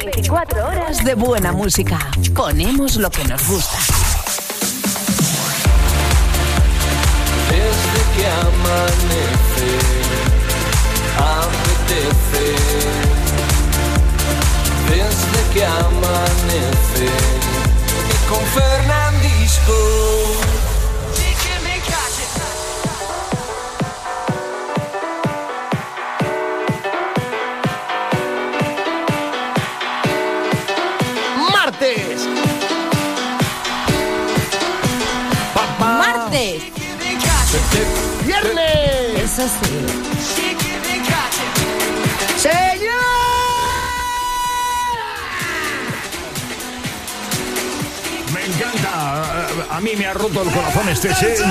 24 horas de buena música. Ponemos lo que nos gusta. Desde que amanece, apetece. Desde que amanece, y con Fernandisco. Martes. ¡Viernes! Eso sí. ¡Señor! Me encanta. A mí me ha roto el corazón este señor.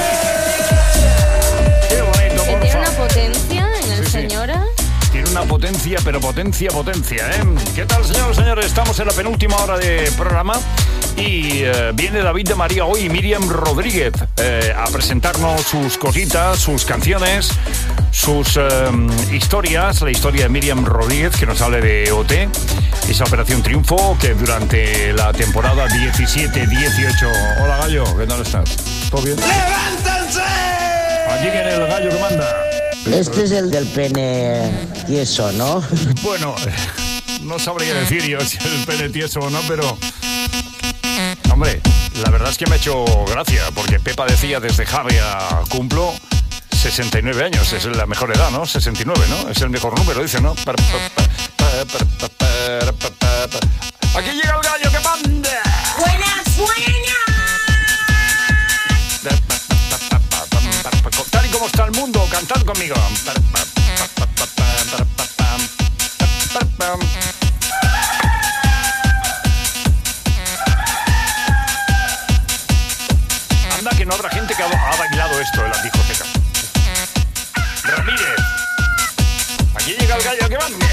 Qué bonito, por Tiene una favor. potencia en el Sí, sí. señora. Tiene una potencia, pero potencia, ¿eh? ¿Qué tal, señores? Estamos en la penúltima hora de programa y viene David de María hoy y Miriam Rodríguez a presentarnos sus cositas, sus canciones, sus historias. La historia de Miriam Rodríguez, que nos hable de OT, esa Operación Triunfo que durante la temporada 17-18... Hola, Gallo, ¿qué tal estás? ¿Todo bien? ¡Levántense! Aquí viene el gallo que manda. Este es el del pene tieso, ¿no? Bueno, no sabría decir yo si es el pene tieso o no, pero... Hombre, la verdad es que me ha hecho gracia, porque Pepa decía desde Javia cumplo 69 años, es la mejor edad, ¿no? 69, ¿no? Es el mejor número, dice, ¿no? Aquí llega el gallo que manda. ¡Buenas, buenas! Tal y como está el mundo, cantad conmigo. Anda que no habrá gente que ha bailado esto en las discotecas. Ramírez. Aquí llega el gallo que manda.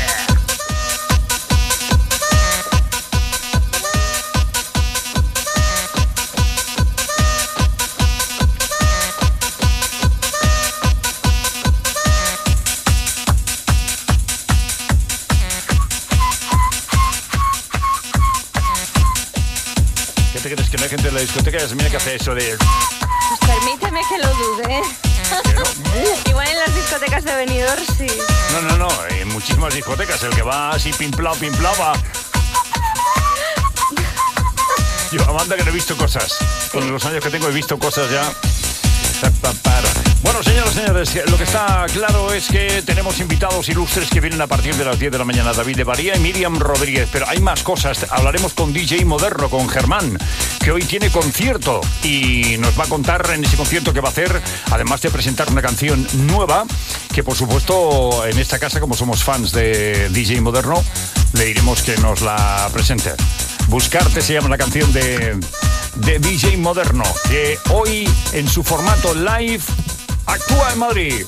¿Qué te crees? Que no hay gente en la discoteca y se mira que hace eso de... Pues permíteme que lo dude. Igual en las discotecas de Benidorm sí. No, en muchísimas discotecas el que va así pimplao, va... Yo, Amanda, que no he visto cosas. Con los años que tengo he visto cosas ya. Bueno, señores, lo que está claro es que tenemos invitados ilustres que vienen a partir de las 10 de la mañana. David de María y Miriam Rodríguez. Pero hay más cosas. Hablaremos con DJ Moderno, con Germán, que hoy tiene concierto y nos va a contar en ese concierto qué va a hacer, además de presentar una canción nueva, que por supuesto en esta casa, como somos fans de DJ Moderno, le diremos que nos la presente. Buscarte se llama la canción de DJ Moderno, que hoy en su formato live actúa en Madrid.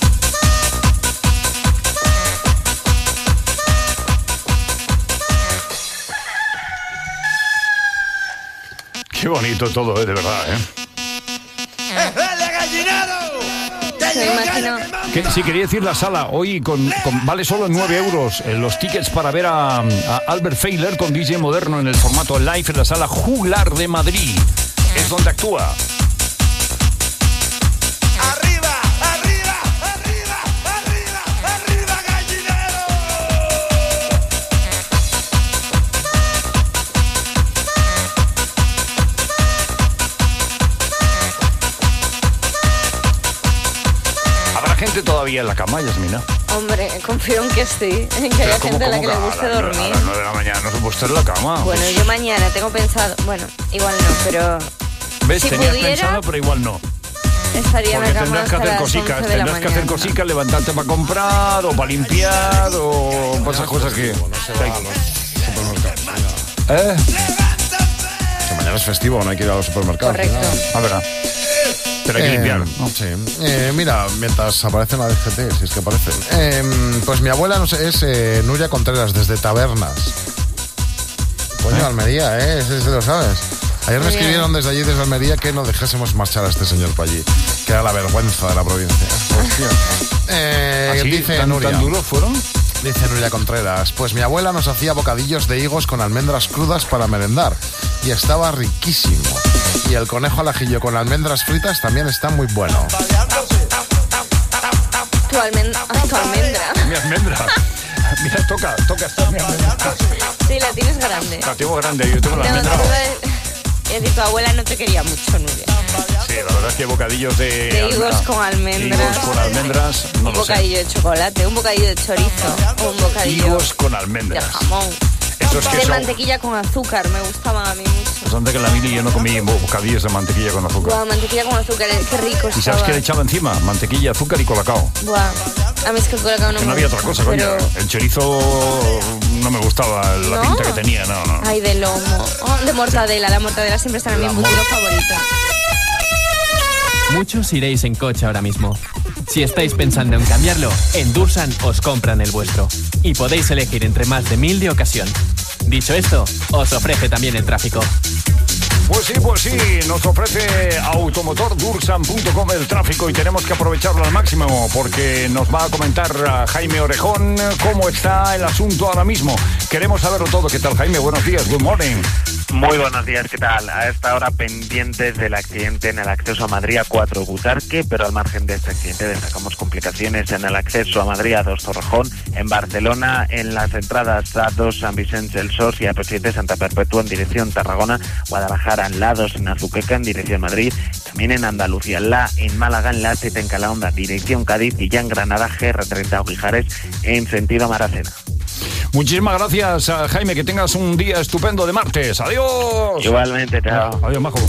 Qué bonito todo, de verdad, ¡El gallinero! Me imagino. Sí, quería decir la sala hoy vale solo 9 euros los tickets para ver a Albert Feiler con DJ Moderno en el formato live en la sala Juglar de Madrid. Es donde actúa. ¡Arriba, arriba, arriba, arriba, arriba, gallinero! ¿Habrá gente todavía en la cama, Yasmina? Hombre, confío en que sí. En que haya gente a la que le guste dormir. A las 9 de la mañana no se puede estar en la cama. Bueno, yo mañana tengo pensado... Bueno, igual no, pero... ¿Ves? si Tenías pudiera, pensado, pero igual no. estaría en Porque la cama tendrás que hasta hacer las cositas, 11 de la tendrás que hacer mañana. cositas, levantarte para comprar o para limpiar o esas cosas que... ¿Eh? Que mañana es festivo, no hay que ir a los supermercados. Correcto. A ver, pero hay que limpiar, ¿no? Sí. Mira, mientras aparecen la DGT, si es que aparecen. Pues mi abuela no sé, es Nuria Contreras, desde Tabernas. Coño, Almería, ese lo sabes. Ayer me escribieron desde allí, desde Almería, que no dejásemos marchar a este señor para allí, que era la vergüenza de la provincia. Hostia. ¿Así? Dice ¿Tan Nuria. duros fueron? Dice Nuria Contreras, pues mi abuela nos hacía bocadillos de higos con almendras crudas para merendar y estaba riquísimo. Y el conejo al ajillo con almendras fritas también está muy bueno. Tu almendra. Mi almendra. Mira, toca esta mi almendra. Sí, la tienes grande. La tengo grande, yo tengo la almendra. Es decir, tu abuela no te quería mucho, Nuria. Sí, la verdad es que bocadillos de higos con almendras. Higos con almendras, no un lo sé. bocadillo de chocolate, un bocadillo de chorizo, un bocadillo Higos con de almendras. jamón. Esos que De son... mantequilla con azúcar, me gustaban a mí mucho. Pues antes que la Mili yo no comí bocadillos de mantequilla con azúcar. Buah, mantequilla con azúcar, qué rico ¿Y sabes estaba. qué le echaba encima? Mantequilla, azúcar y colacao. Buah, a mí es que el colacao no Que me no había gusta, otra cosa, coño. pero... El chorizo no me gustaba la ¿No? pinta que tenía, no. Ay, de lomo. Oh, de mortadela, la mortadela siempre está en mi embutido favorito. Muchos iréis en coche ahora mismo. Si estáis pensando en cambiarlo, en Dursan os compran el vuestro. Y podéis elegir entre más de 1000 de ocasión. Dicho esto, os ofrece también el tráfico. Pues sí, nos ofrece automotordursan.com el tráfico y tenemos que aprovecharlo al máximo porque nos va a comentar Jaime Orejón cómo está el asunto ahora mismo. Queremos saberlo todo. ¿Qué tal, Jaime? Buenos días, good morning. Muy buenos días, ¿qué tal? A esta hora pendientes del accidente en el acceso a Madrid A4 Butarque, pero al margen de este accidente destacamos complicaciones en el acceso a Madrid A2 Torrejón, en Barcelona, en las entradas A2 San Vicente del Sos y A7 Santa Perpetua en dirección Tarragona, Guadalajara en la 2 en Azuqueca en dirección Madrid, también en Andalucía en Málaga, en la 7 en Calahonda, dirección Cádiz y ya en Granada GR30 Oguijares en sentido Maracena. Muchísimas gracias, Jaime, que tengas un día estupendo de martes. Adiós. Igualmente, chao. Adiós, majo.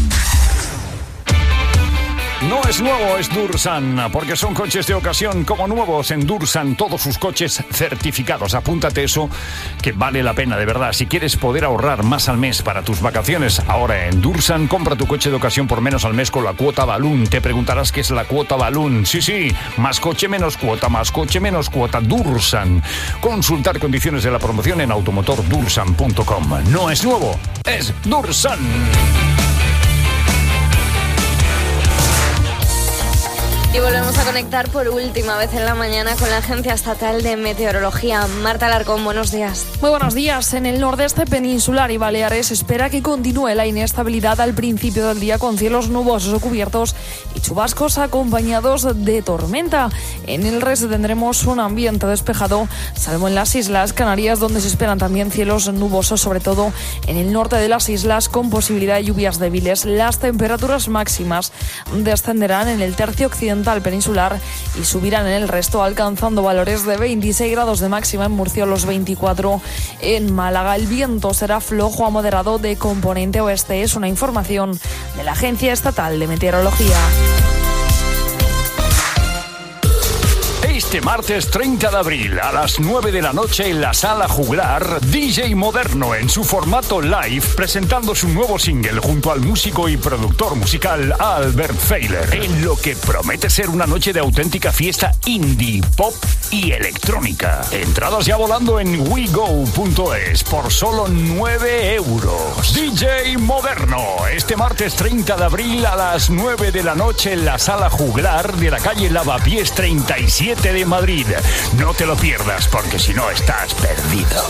No es nuevo, es Dursan, porque son coches de ocasión como nuevos en Dursan, todos sus coches certificados. Apúntate eso, que vale la pena, de verdad. Si quieres poder ahorrar más al mes para tus vacaciones, ahora en Dursan, compra tu coche de ocasión por menos al mes con la cuota balloon. Te preguntarás qué es la cuota balloon. Sí, más coche, menos cuota, Dursan. Consultar condiciones de la promoción en automotordursan.com. No es nuevo, es Dursan. Y volvemos a conectar por última vez en la mañana con la Agencia Estatal de Meteorología. Marta Alarcón, buenos días. Muy buenos días. En el nordeste peninsular y Baleares espera que continúe la inestabilidad al principio del día con cielos nubosos o cubiertos y chubascos acompañados de tormenta. En el resto tendremos un ambiente despejado, salvo en las Islas Canarias, donde se esperan también cielos nubosos, sobre todo en el norte de las islas, con posibilidad de lluvias débiles. Las temperaturas máximas descenderán en el tercio occidental peninsular y subirán en el resto, alcanzando valores de 26 grados de máxima en Murcia, los 24 en Málaga. El viento será flojo a moderado de componente oeste. Es una información de la Agencia Estatal de Meteorología. Este martes 30 de abril a las 9 de la noche en la Sala Juglar, DJ Moderno en su formato live presentando su nuevo single junto al músico y productor musical Albert Feiler, en lo que promete ser una noche de auténtica fiesta indie, pop y electrónica. Entradas ya volando en wego.es por solo 9 euros. DJ Moderno, este martes 30 de abril a las 9 de la noche en la Sala Juglar de la calle Lavapiés 37 de Madrid. No te lo pierdas, porque si no estás perdido.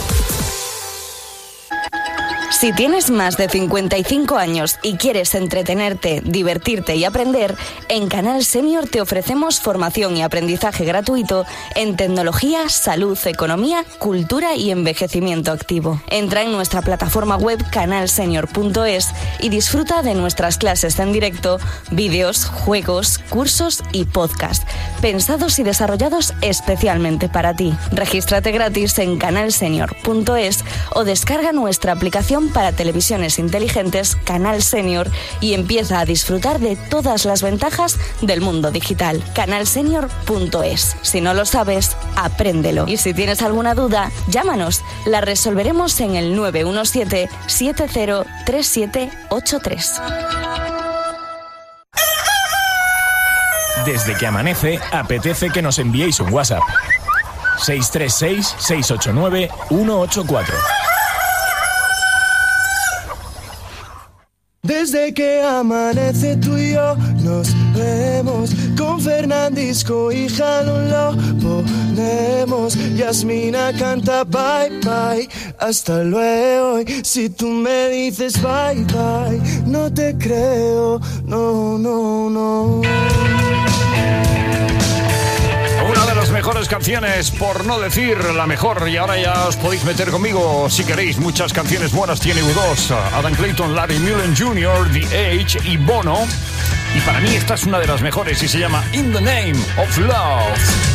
Si tienes más de 55 años y quieres entretenerte, divertirte y aprender, en Canal Senior te ofrecemos formación y aprendizaje gratuito en tecnología, salud, economía, cultura y envejecimiento activo. Entra en nuestra plataforma web canalsenior.es y disfruta de nuestras clases en directo, vídeos, juegos, cursos y podcast, pensados y desarrollados especialmente para ti. Regístrate gratis en canalsenior.es o descarga nuestra aplicación para televisiones inteligentes Canal Senior y empieza a disfrutar de todas las ventajas del mundo digital. Canalsenior.es. Si no lo sabes, apréndelo. Y si tienes alguna duda, llámanos. La resolveremos en el 917-703783. Desde que amanece, apetece que nos enviéis un WhatsApp. 636-689-184. Desde que amanece tú y yo nos volvemos con Fernandisco y Jalón lo ponemos. Yasmina canta bye bye, hasta luego. Y si tú me dices bye bye, no te creo, no, no, no. Una de las mejores canciones, por no decir la mejor, y ahora ya os podéis meter conmigo si queréis. Muchas canciones buenas tiene U2, Adam Clayton, Larry Mullen Jr., The Age y Bono. Y para mí esta es una de las mejores y se llama In the Name of Love.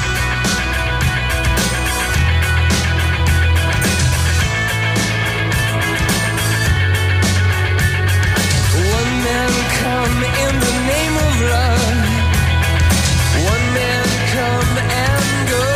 In the name of love, one man come and go,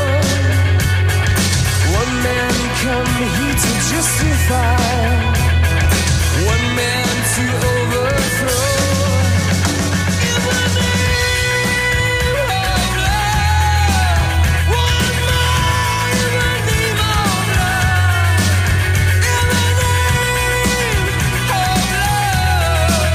one man come here to justify, one man to overthrow. In the name of love, one more in the name of love, in the name of love.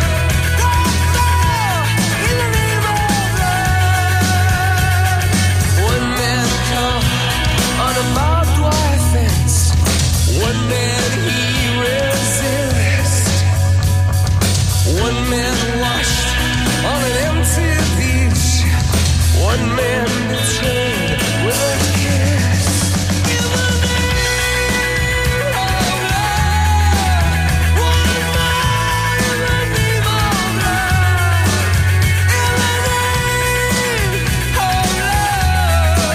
Barbed wire fence. One man he resists. One man washed on an empty beach. One man betrayed with a kiss. In the name of love, one more in the name of love. In the name of love.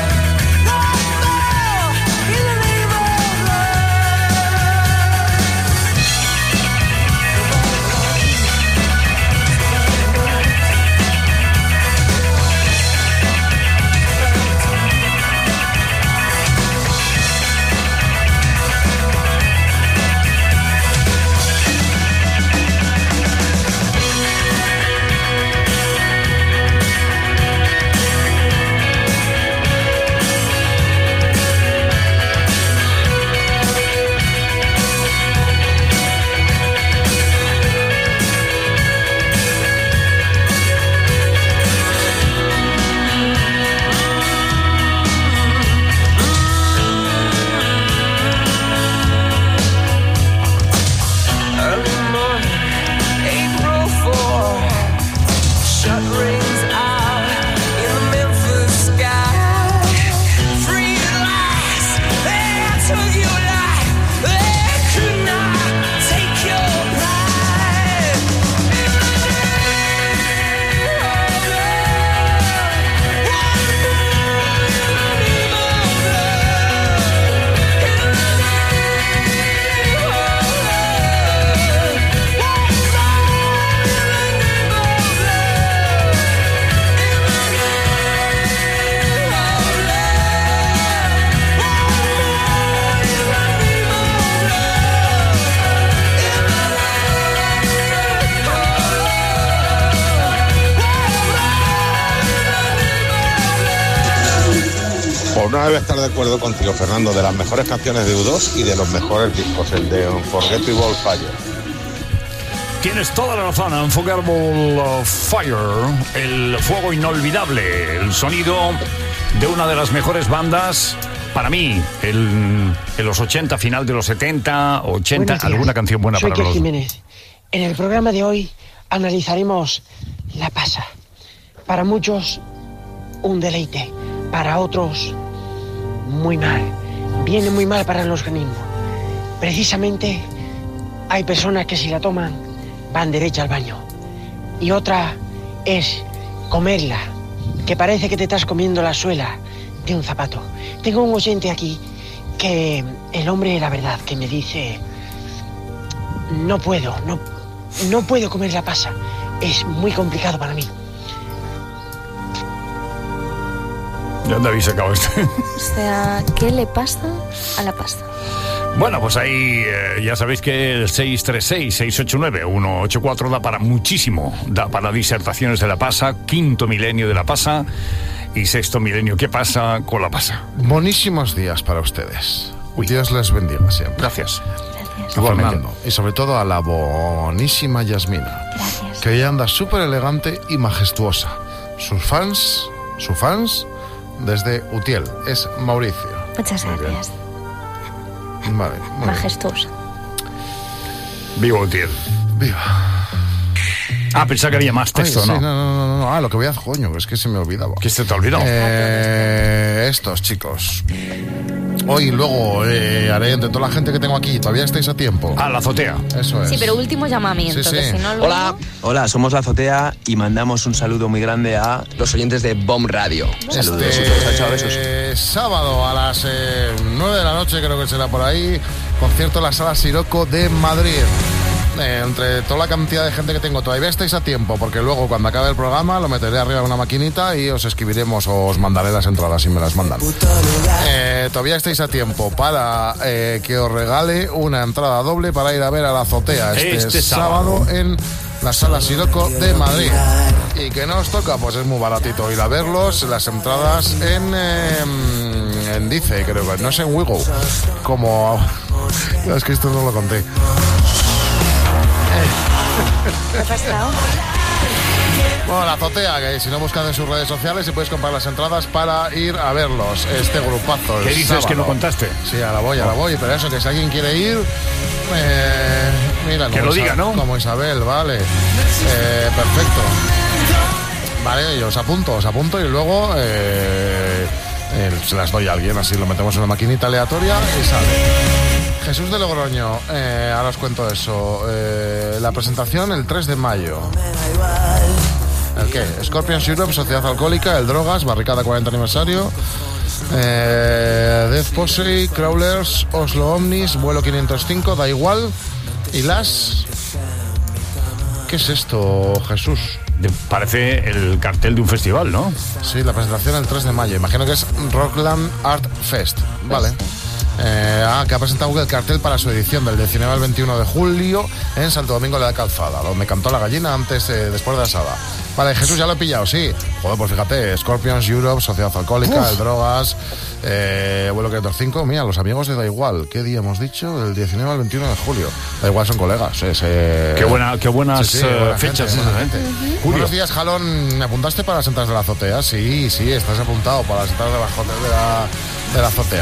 Por una vez estar de acuerdo contigo, Fernando, de las mejores canciones de U2 y de los mejores discos, el de Unforgettable Fire. Tienes toda la razón, Unforgettable Fire, el fuego inolvidable, el sonido de una de las mejores bandas, para mí, en los 80, final de los 70, 80, alguna canción buena Soy para los... Jiménez. En el programa de hoy analizaremos la pasa. Para muchos, un deleite. Para otros, muy mal. Viene muy mal para el organismo. Precisamente, hay personas que si la toman, van derecha al baño. Y otra es comerla, que parece que te estás comiendo la suela de un zapato. Tengo un oyente aquí que el hombre de la verdad que me dice: no puedo comer la pasa. Es muy complicado para mí. ¿De dónde habéis sacado esto? O sea, ¿qué le pasa a la pasta? Bueno, pues ahí ya sabéis que el 636-689-184 da para muchísimo. Da para disertaciones de la pasa, quinto milenio de la pasa y sexto milenio. ¿Qué pasa con la pasa? Buenísimos días para ustedes. Dios les bendiga siempre. Gracias. A Fernando y sobre todo a la bonísima Yasmina. Gracias. que ella anda súper elegante y majestuosa. Su fans, desde Utiel, es Mauricio. Muchas gracias. Vale, muy majestuosa. Viva Utiel. Viva. Pensaba que había más texto, sí, ¿no? No. Lo que voy a hacer, coño, es que se me olvidaba. ¿Qué se te olvidó? Estos chicos. Hoy, luego, haré entre toda la gente que tengo aquí. Todavía estáis a tiempo. La azotea. Eso es. Sí, pero último llamamiento. Sí. Que si no, luego... Hola, somos La Azotea y mandamos un saludo muy grande a los oyentes de BOM Radio. Saludos. Chao, besos. Sábado a las 9 de la noche, creo que será por ahí, concierto en la Sala Siroco de Madrid. Entre toda la cantidad de gente que tengo, todavía estáis a tiempo, porque luego cuando acabe el programa lo meteré arriba de una maquinita y os escribiremos o os mandaré las entradas si me las mandan. Todavía estáis a tiempo para que os regale una entrada doble para ir a ver a La Azotea este sábado en la Sala Siroco de Madrid. ¿Y que no os toca? Pues es muy baratito ir a verlos. Las entradas en Dice, creo que no es en Wigo, como... Es que esto no lo conté. ¿Qué ha pasado? Bueno, La Azotea, que si no buscas en sus redes sociales y puedes comprar las entradas para ir a verlos, este grupazo. ¿Qué dices sábado. que no contaste? Sí, ahora voy, pero eso, que si alguien quiere ir, mira, que lo diga, ¿no? Como Isabel, vale. Perfecto. Vale, yo os apunto y luego se las doy a alguien, así lo metemos en una maquinita aleatoria y sale. Jesús de Logroño, ahora os cuento eso. La presentación el 3 de mayo. ¿El qué? Scorpions Europe, Sociedad Alcohólica, El Drogas, Barricada 40 aniversario, Death Posse, Crawlers, Oslo Omnis, Vuelo 505, Da Igual y las... ¿Qué es esto, Jesús? Parece el cartel de un festival, ¿no? Sí, la presentación el 3 de mayo. Imagino que es Rockland Art Fest. Vale. Que ha presentado el cartel para su edición del 19 al 21 de julio en Santo Domingo de la Calzada, donde cantó la gallina después de asada. Vale, Jesús, ya lo he pillado, sí. Joder, pues fíjate, Scorpions Europe, Sociedad Alcohólica, El Drogas, Vuelo 505. Mira, los amigos de Da Igual. ¿Qué día hemos dicho? Del 19 al 21 de julio. Da Igual son colegas. Qué buenas buena fechas. Gente. Buenos días, Jalón. ¿Me apuntaste para las entradas de La Azotea? Sí, estás apuntado para las entradas de la Azotea.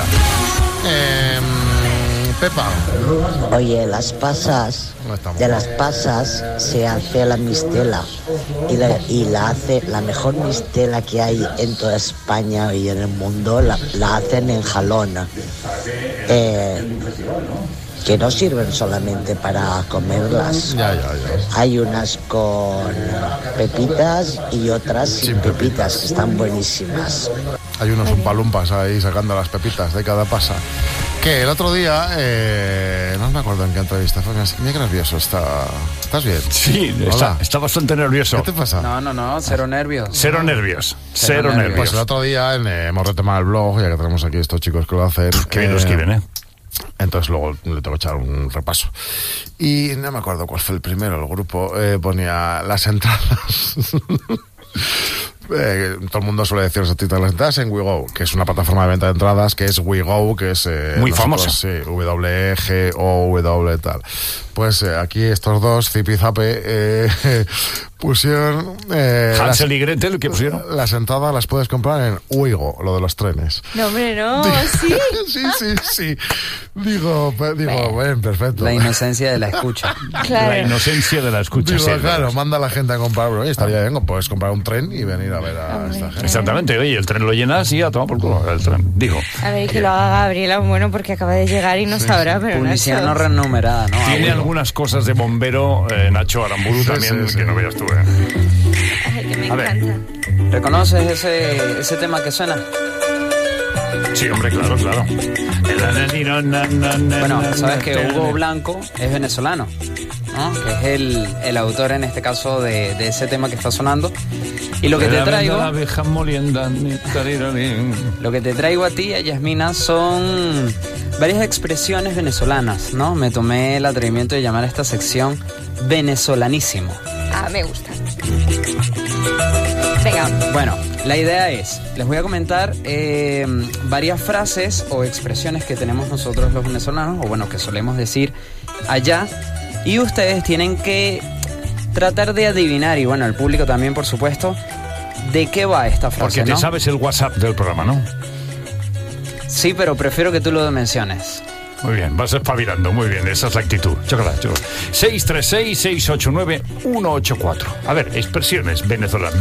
Pepa. Oye, de las pasas se hace la mistela y la hace la mejor mistela que hay en toda España y en el mundo, la hacen en Jalón, que no sirven solamente para comerlas. Ya. Hay unas con pepitas y otras sin pepitas, que están buenísimas. Hay unos umpalumpas ahí sacando las pepitas de cada pasa. Que el otro día, no me acuerdo en qué entrevista fue, mira qué nervioso está. ¿Estás bien? Sí, está bastante nervioso. ¿Qué te pasa? No, cero nervios. Cero nervios. Pues el otro día hemos retomado el blog, ya que tenemos aquí estos chicos que lo hacen. Qué bien lo escriben, Entonces luego le tengo que echar un repaso. Y no me acuerdo cuál fue el primero, el grupo ponía las entradas. Todo el mundo suele decir los títulos de las entradas en WeGo, que es una plataforma de venta de entradas, que es WeGo, que es muy famosa. Sí, W-G-O-W tal. Pues aquí estos dos, Zip y Zape, pusieron... Hansel y Gretel, ¿qué pusieron? Las entradas las puedes comprar en WeGo, lo de los trenes. No, hombre, no, ¿sí? sí. Digo, bueno, perfecto. La inocencia de la escucha. Claro. La inocencia de la escucha. Digo, claro, manda a la gente a comprar, bro, y estaría bien, puedes comprar un tren y venir a ver a esta gente. Exactamente, oye, el tren lo llenas y a tomar por culo el tren, digo. A ver, que lo haga Gabriela, bueno, porque acaba de llegar y no sabrá, pero publicidad no renumerada, ¿no? Tiene algunas cosas de bombero, Nacho Aramburu también, que no veas tú, Ay, que me a ver. encanta. ¿Reconoces ese tema que suena? Sí, hombre, claro. Bueno, sabes que Hugo Blanco es venezolano, ¿no? Que es el autor en este caso de ese tema que está sonando. Y lo que te traigo, lo que te traigo a ti, a Yasmina, son varias expresiones venezolanas, ¿no? Me tomé el atrevimiento de llamar a esta sección Venezolanísimo. Me gusta. Venga. Bueno, la idea es, les voy a comentar varias frases o expresiones que tenemos nosotros los venezolanos, o bueno, que solemos decir allá, y ustedes tienen que tratar de adivinar, y bueno, el público también, por supuesto, de qué va esta frase, Porque te ¿no? sabes el WhatsApp del programa, ¿no? Sí, pero prefiero que tú lo menciones. Muy bien, vas espabilando, muy bien, esa es la actitud. Chocolate. 636-689-184. A ver, expresiones venezolanas.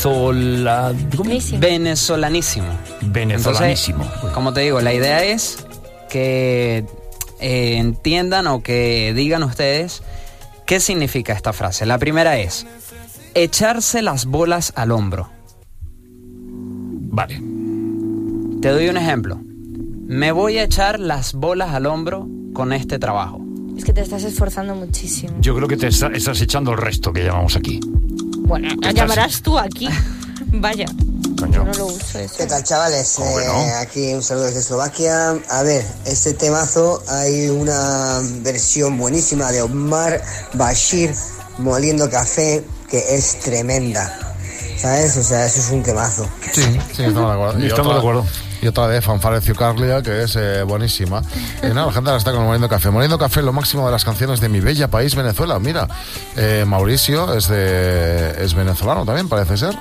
Venezolanísimo. Venezolanísimo. Entonces, como te digo, la idea es que entiendan o que digan ustedes qué significa esta frase. La primera es echarse las bolas al hombro. Vale. Te doy un ejemplo. Me voy a echar las bolas al hombro con este trabajo. Es que te estás esforzando muchísimo. Yo creo que te estás echando el resto que llamamos aquí. Bueno, la llamarás tú aquí. Vaya. Coño. Yo no lo uso eso. ¿Qué tal, chavales? Aquí un saludo desde Eslovaquia. A ver, este temazo, hay una versión buenísima de Omar Bashir moliendo café que es tremenda. ¿Sabes? O sea, eso es un temazo. Sí, estamos de acuerdo. Estamos de acuerdo. Y otra de Fanfare Ciucarlia, que es buenísima. La gente ahora está con Moliendo Café. Moliendo Café, lo máximo de las canciones de mi bella país, Venezuela. Mira, Mauricio es venezolano también, parece ser.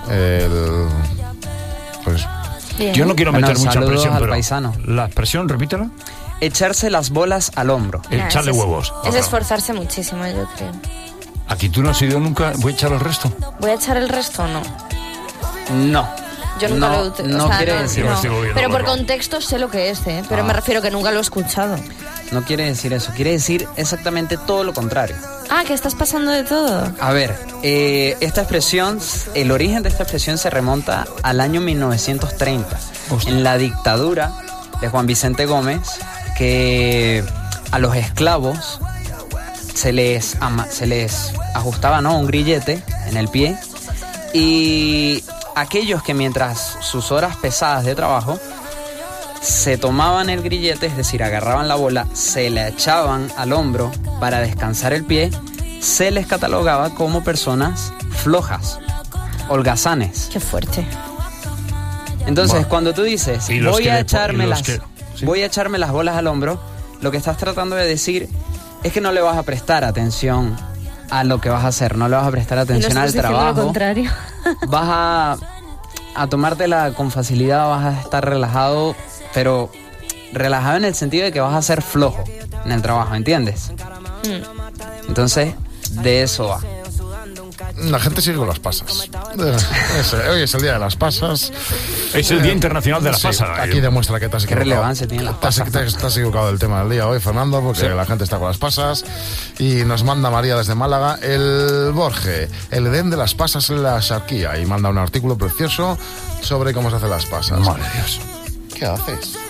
Pues yo no quiero meter mucha presión, al pero paisano. La expresión, repítela. Echarse las bolas al hombro. Echarle huevos. Es esforzarse muchísimo, yo creo. Aquí tú no has ido nunca. ¿Voy a echar el resto? ¿Voy a echar el resto o no? No. Yo nunca lo he utilizado. No quiere decir no. eso. Pero por contexto sé lo que es, pero me refiero que nunca lo he escuchado. No quiere decir eso. Quiere decir exactamente todo lo contrario. Ah, que estás pasando de todo. A ver, esta expresión, el origen de esta expresión se remonta al año 1930. Hostia. En la dictadura de Juan Vicente Gómez, que a los esclavos se les ajustaba, ¿no?, un grillete en el pie, y aquellos que mientras sus horas pesadas de trabajo se tomaban el grillete, es decir, agarraban la bola, se la echaban al hombro para descansar el pie, se les catalogaba como personas flojas, holgazanes. Qué fuerte. Entonces, Bueno. cuando tú dices voy a echarme las bolas al hombro, lo que estás tratando de decir es que no le vas a prestar atención a lo que vas a hacer, no le vas a prestar atención al trabajo. Lo contrario. Vas a tomártela con facilidad, vas a estar relajado, pero relajado en el sentido de que vas a ser flojo en el trabajo, ¿entiendes? Entonces, de eso va. La gente sigue con las pasas. Hoy es el día de las pasas. Es el Día Internacional de las pasas. Aquí demuestra que te has equivocado. Qué relevancia tienen las pasas. Te has equivocado del tema del día hoy, Fernando, porque la gente está con las pasas. Y nos manda María desde Málaga el Borge, el Edén de las pasas en la Sharquía. Y manda un artículo precioso sobre cómo se hacen las pasas. Madre Dios. ¿Qué haces?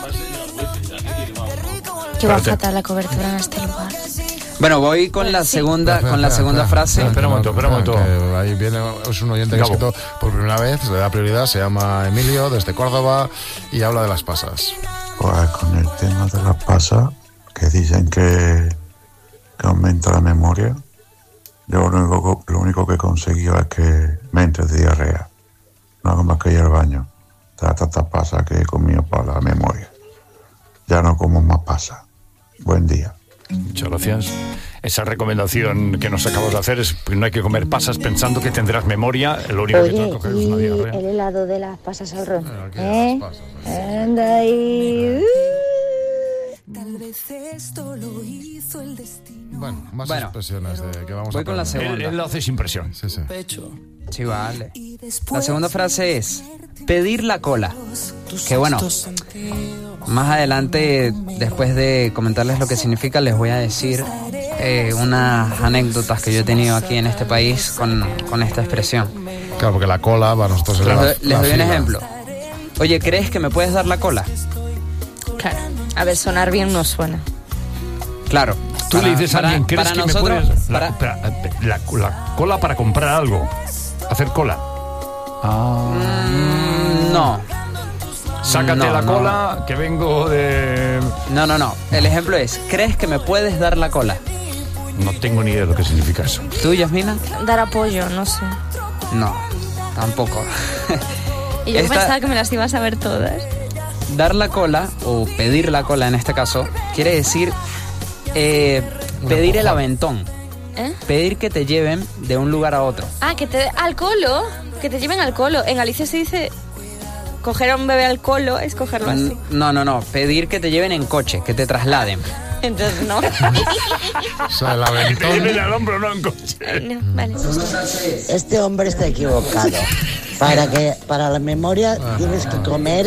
Que va fatal la cobertura en este lugar. Bueno, voy con la segunda frase. Espera un momento. Ahí viene, es un oyente que ha escrito por primera vez, le da prioridad, se llama Emilio, desde Córdoba, y habla de las pasas. Pues con el tema de las pasas, que dicen que aumenta la memoria, yo lo único que he conseguido es que me entre diarrea. No hago más que ir al baño. Tantas pasas que he comido para la memoria. Ya no como más pasas. Buen día. Muchas gracias. Esa recomendación que nos acabas de hacer es que no hay que comer pasas pensando que tendrás memoria. Lo único que te va a coger es una diarrea. El helado de las pasas al ron. Anda ahí. Tal vez esto lo hizo el destino. Bueno, más expresiones de que vamos voy a con la segunda. Él lo hace sin presión. Sí. Sí, vale. La segunda frase es pedir la cola. Que bueno, más adelante, después de comentarles lo que significa, les voy a decir unas anécdotas que yo he tenido aquí en este país con esta expresión. Claro, porque la cola para nosotros es Les doy un ejemplo. Oye, ¿crees que me puedes dar la cola? Claro. A ver, sonar bien no suena. Claro. Tú le dices a alguien, ¿crees que nosotros, me puedes la cola para comprar algo? Hacer cola. No. Sácate la cola, que vengo de... No. El ejemplo es, ¿crees que me puedes dar la cola? No tengo ni idea de lo que significa eso. ¿Tú, Yasmina? Dar apoyo, no sé. No, tampoco. Y yo pensaba que me las ibas a ver todas. Dar la cola, o pedir la cola en este caso, quiere decir pedir el aventón. Pedir que te lleven de un lugar a otro. Ah, al colo. Que te lleven al colo. En Galicia se dice coger a un bebé al colo, es cogerlo así. No. Pedir que te lleven en coche, que te trasladen. Entonces no. O sea, el aventón. Que te lleven al hombro, no en coche. No, vale. Este hombre está equivocado. Para la memoria tienes que comer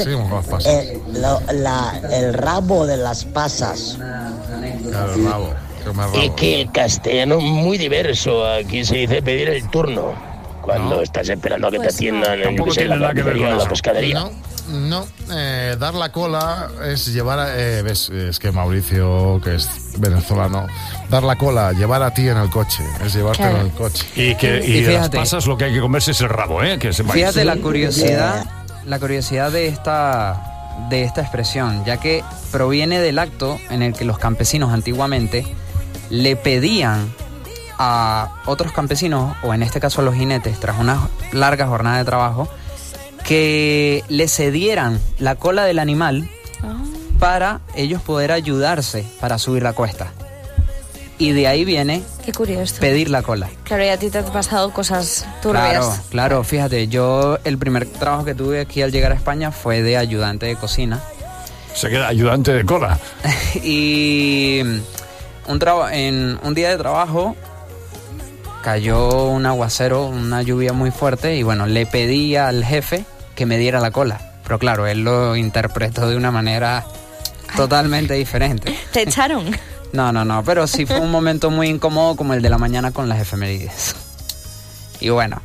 el rabo de las pasas. Claro, el rabo. Es que el castellano es muy diverso. Aquí se dice pedir el turno. Cuando estás esperando a que te atiendan en la pescadería. No, dar la cola es llevar ves, es que Mauricio, que es venezolano, dar la cola, llevar a ti en el coche, es llevarte en el coche. Y de las pasas lo que hay que comerse es el rabo, que se fíjate la curiosidad de esta expresión, ya que proviene del acto en el que los campesinos antiguamente le pedían a otros campesinos, o en este caso a los jinetes, tras una larga jornada de trabajo, que le cedieran la cola del animal para ellos poder ayudarse para subir la cuesta. Y de ahí viene Qué curioso. Pedir la cola. Claro, y a ti te han pasado cosas turbias. Claro, fíjate, yo el primer trabajo que tuve aquí al llegar a España fue de ayudante de cocina. Se queda ayudante de cola. Y en un día de trabajo cayó un aguacero, una lluvia muy fuerte, y bueno, le pedí al jefe que me diera la cola. Pero claro, él lo interpretó de una manera totalmente diferente. ¿Te echaron? No, pero sí fue un momento muy incómodo, como el de la mañana con las efemérides. Y bueno,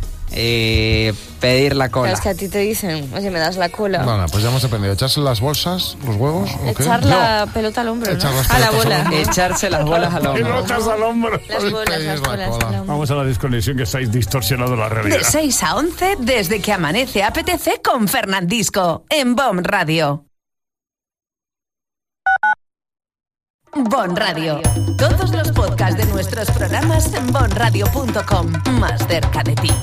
pedir la cola. Claro, es que a ti te dicen, oye, me das la cola. Bueno, pues ya hemos aprendido. ¿Echarse las bolsas, los huevos? Echar la pelota al hombro, ¿no? A la bola. Echarse las bolas al hombro. Pelotas al hombro. Las bolas al hombro. Vamos a la desconexión, que estáis distorsionando la realidad. De 6 a 11, desde que amanece apetece con Fernandisco, en BOM Radio. BOM Radio. Todos los podcasts de nuestros programas en bomradio.com. Más cerca de ti.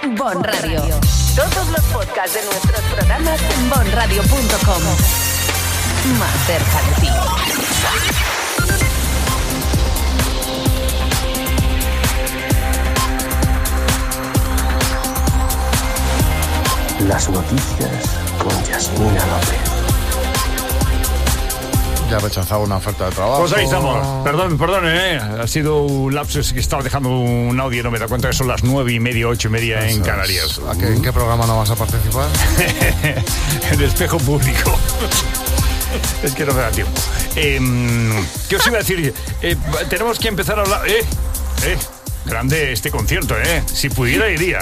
Bon Radio. Todos los podcasts de nuestros programas en bonradio.com. Más cerca de ti. Las noticias con Yasmina López. Ya he rechazado una oferta de trabajo. Pues ahí estamos. Perdón, ha sido un lapsus que estaba dejando un audio y no me da cuenta que son las 9:30, 8:30 en Canarias. ¿En qué programa no vas a participar? En Espejo Público. Es que no me da tiempo. ¿Qué os iba a decir? Tenemos que empezar a hablar... Grande este concierto, Si pudiera, iría.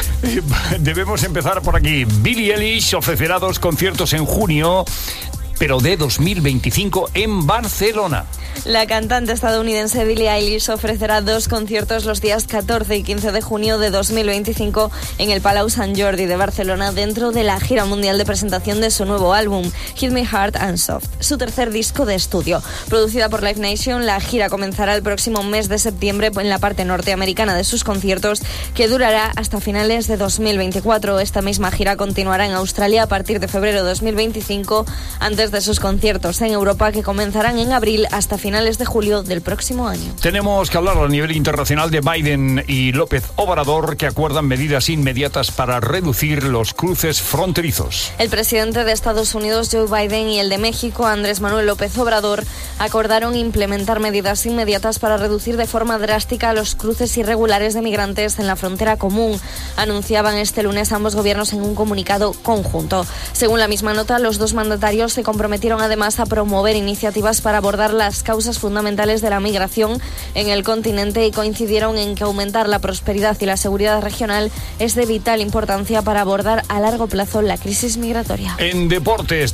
Debemos empezar por aquí. Billie Eilish ofrecerá 2 conciertos en junio, pero de 2025 en Barcelona. La cantante estadounidense Billie Eilish ofrecerá 2 conciertos los días 14 y 15 de junio de 2025 en el Palau Sant Jordi de Barcelona dentro de la gira mundial de presentación de su nuevo álbum, Hit Me Hard and Soft, su tercer disco de estudio. Producida por Live Nation, la gira comenzará el próximo mes de septiembre en la parte norteamericana de sus conciertos, que durará hasta finales de 2024. Esta misma gira continuará en Australia a partir de febrero de 2025, antes de sus conciertos en Europa, que comenzarán en abril hasta finales de julio del próximo año. Tenemos que hablar a nivel internacional de Biden y López Obrador, que acuerdan medidas inmediatas para reducir los cruces fronterizos. El presidente de Estados Unidos, Joe Biden, y el de México, Andrés Manuel López Obrador, acordaron implementar medidas inmediatas para reducir de forma drástica los cruces irregulares de migrantes en la frontera común, anunciaban este lunes ambos gobiernos en un comunicado conjunto. Según la misma nota, los 2 mandatarios se comprometieron además a promover iniciativas para abordar las causas fundamentales de la migración en el continente y coincidieron en que aumentar la prosperidad y la seguridad regional es de vital importancia para abordar a largo plazo la crisis migratoria. En deportes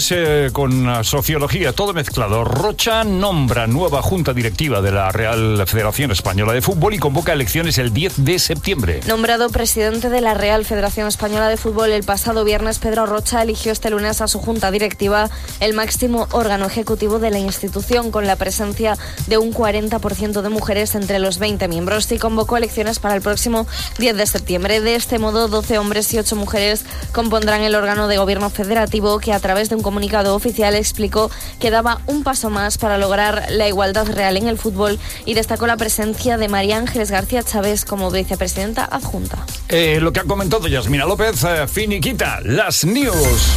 con sociología, todo mezclado. Rocha nombra nueva junta directiva de la Real Federación Española de Fútbol y convoca elecciones el 10 de septiembre. Nombrado presidente de la Real Federación Española de Fútbol el pasado viernes, Pedro Rocha eligió este lunes a su junta directiva, el máximo órgano ejecutivo de la institución, con la presencia de un 40% de mujeres entre los 20 miembros, y convocó elecciones para el próximo 10 de septiembre. De este modo, 12 hombres y 8 mujeres compondrán el órgano de gobierno federativo, que a través de un comunicado oficial explicó que daba un paso más para lograr la igualdad real en el fútbol y destacó la presencia de María Ángeles García Chávez como vicepresidenta adjunta. Lo que ha comentado Yasmina López, finiquita las news.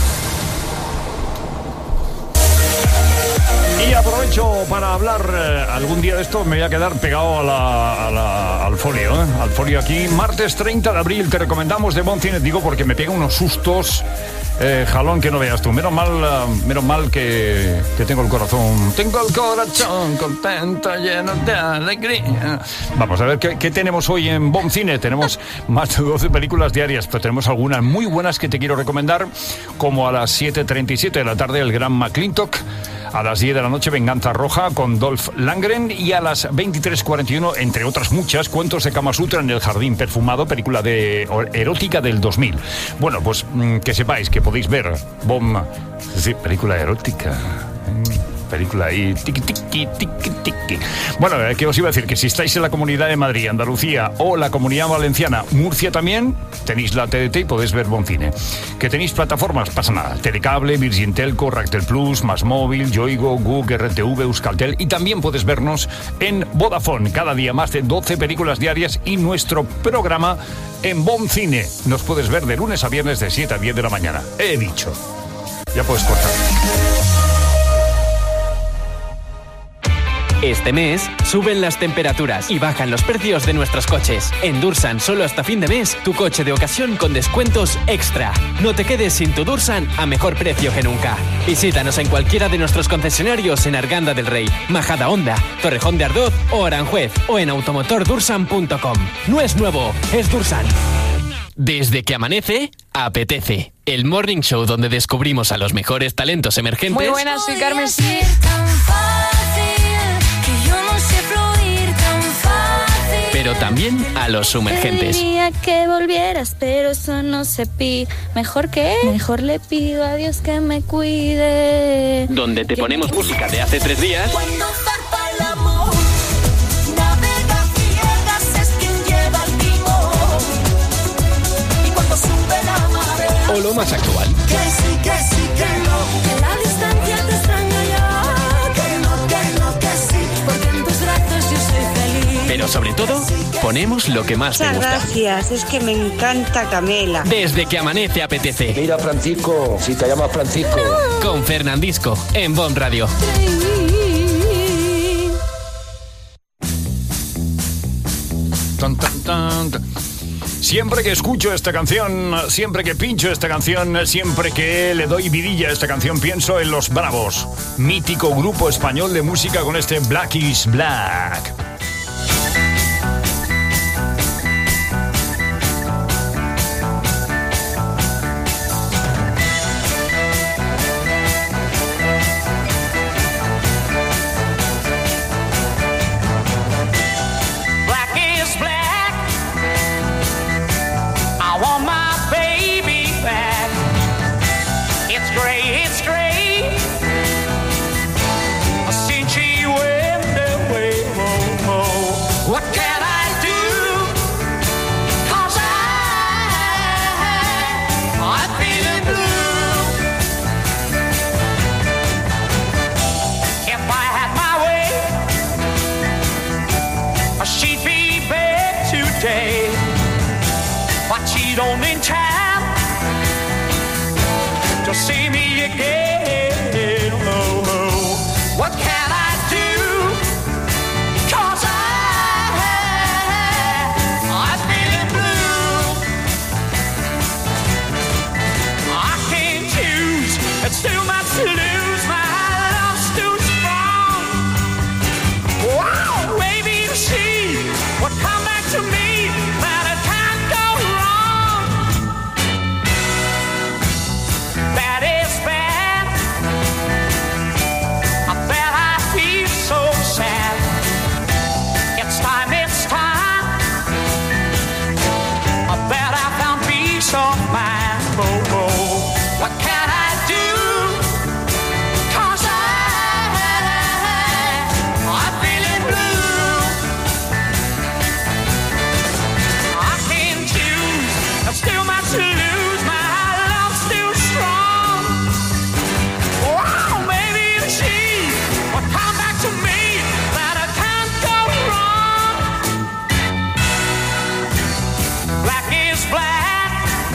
Y aprovecho para hablar, algún día de esto me voy a quedar pegado al folio, al folio aquí. Martes 30 de abril te recomendamos de Bon Cine, digo porque me pega unos sustos, jalón que no veas tú. Menos mal que tengo el corazón contento, lleno de alegría. Vamos a ver qué tenemos hoy en Bon Cine. Tenemos más de 12 películas diarias, pero tenemos algunas muy buenas que te quiero recomendar, como a las 7:37 de la tarde El Gran McClintock, a las 10 de la noche Venganza Roja con Dolph Lundgren, y a las 23:41, entre otras muchas, Cuentos de Kama Sutra en el Jardín Perfumado, película erótica del 2000. Bueno, pues que sepáis que podéis ver película erótica, película ahí, tiki. Bueno, ¿qué os iba a decir? Que si estáis en la Comunidad de Madrid, Andalucía o la Comunidad Valenciana, Murcia también, tenéis la TDT y podéis ver Bon Cine. Que tenéis plataformas, pasa nada. Telecable, Virgin Telco, Ractel Plus, Más Móvil, Yoigo, Gug, RTV, Euskaltel, y también puedes vernos en Vodafone. Cada día más de 12 películas diarias y nuestro programa en Bon Cine. Nos puedes ver de lunes a viernes de 7 a 10 de la mañana. He dicho. Ya puedes cortar. Este mes suben las temperaturas y bajan los precios de nuestros coches. En Dursan, solo hasta fin de mes, tu coche de ocasión con descuentos extra. No te quedes sin tu Dursan a mejor precio que nunca. Visítanos en cualquiera de nuestros concesionarios en Arganda del Rey, Majada Honda, Torrejón de Ardoz o Aranjuez, o en automotordursan.com. No es nuevo, es Dursan. Desde que amanece, apetece. El Morning Show donde descubrimos a los mejores talentos emergentes. Muy buenas, soy Carmen. Pero también a los sumergentes. Quería que volvieras, pero eso no se pide. ¿Mejor qué? Mejor le pido a Dios que me cuide. Donde te ponemos música de hace 3 días. Cuando zarpa el amor, navega ciegas es quien lleva el timón. o lo más actual. Que sí, que no, que la distancia te extraño yo. Que sí, porque en tus brazos yo soy feliz. Pero sobre todo, ponemos lo que más te Muchas gusta. gracias, es que me encanta Camela. Desde que amanece apetece. Mira, Francisco, si te llamas Francisco. Con Fernandisco, en Bon Radio. Tan, tan, tan, tan. Siempre que escucho esta canción, siempre que pincho esta canción, siempre que le doy vidilla a esta canción, pienso en Los Bravos, mítico grupo español de música con este Black is Black. Black is black. I want my baby back. It's gray. Since she went away, what can I do? 'Cause I'm feeling blue. If I had my way, she'd be back today, but she don't in time to see me again. Oh, what can I do? 'Cause I'm feeling blue. I can't choose, it's too much to lose. My love's too strong. Wow, maybe she would come back to me, but it can't go wrong. That is bad. I bet I feel so sad. It's time. I bet I found peace of mind. Oh, what can I do? 'Cause I'm feeling blue. I can't choose, there's still much to lose. My love's still strong. Wow, maybe she will come back to me, but I can't go wrong. Black is black.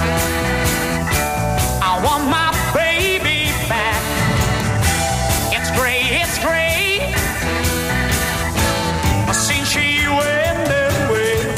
I want my baby back. It's gray. Since she went away,